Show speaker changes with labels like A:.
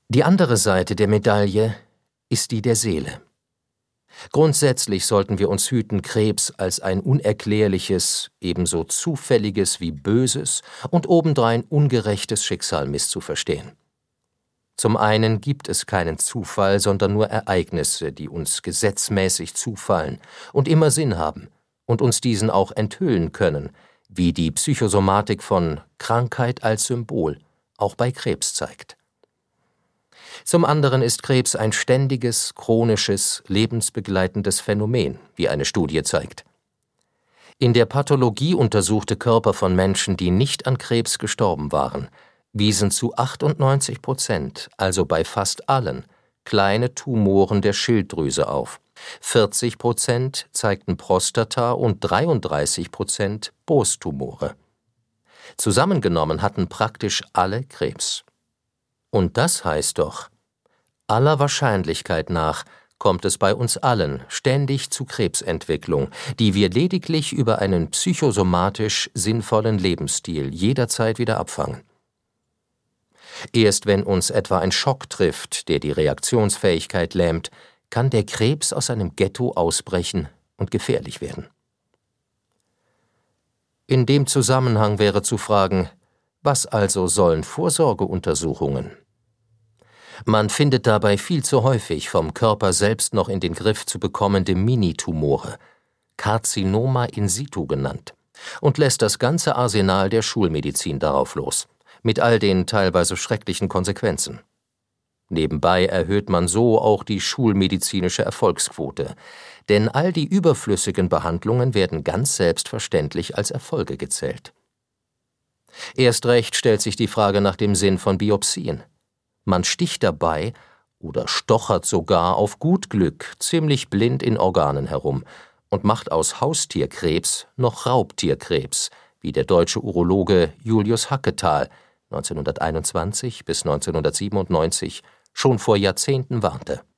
A: Die andere Seite der Medaille ist die der Seele. Grundsätzlich sollten wir uns hüten, Krebs als ein unerklärliches, ebenso zufälliges wie böses und obendrein ungerechtes Schicksal misszuverstehen. Zum einen gibt es keinen Zufall, sondern nur Ereignisse, die uns gesetzmäßig zufallen und immer Sinn haben und uns diesen auch enthüllen können, wie die Psychosomatik von Krankheit als Symbol auch bei Krebs zeigt. Zum anderen ist Krebs ein ständiges, chronisches, lebensbegleitendes Phänomen, wie eine Studie zeigt. In der Pathologie untersuchte Körper von Menschen, die nicht an Krebs gestorben waren, wiesen zu 98%, also bei fast allen, kleine Tumoren der Schilddrüse auf. 40% zeigten Prostata- und 33% Brusttumore. Zusammengenommen hatten praktisch alle Krebs. Und das heißt doch, aller Wahrscheinlichkeit nach kommt es bei uns allen ständig zu Krebsentwicklung, die wir lediglich über einen psychosomatisch sinnvollen Lebensstil jederzeit wieder abfangen. Erst wenn uns etwa ein Schock trifft, der die Reaktionsfähigkeit lähmt, kann der Krebs aus einem Ghetto ausbrechen und gefährlich werden. In dem Zusammenhang wäre zu fragen, was also sollen Vorsorgeuntersuchungen? Man findet dabei viel zu häufig vom Körper selbst noch in den Griff zu bekommende Minitumore, Karzinoma in situ genannt, und lässt das ganze Arsenal der Schulmedizin darauf los, mit all den teilweise schrecklichen Konsequenzen. Nebenbei erhöht man so auch die schulmedizinische Erfolgsquote, denn all die überflüssigen Behandlungen werden ganz selbstverständlich als Erfolge gezählt. Erst recht stellt sich die Frage nach dem Sinn von Biopsien. Man sticht dabei oder stochert sogar auf gut Glück ziemlich blind in Organen herum und macht aus Haustierkrebs noch Raubtierkrebs, wie der deutsche Urologe Julius Hacketal 1921 bis 1997 schon vor Jahrzehnten warnte.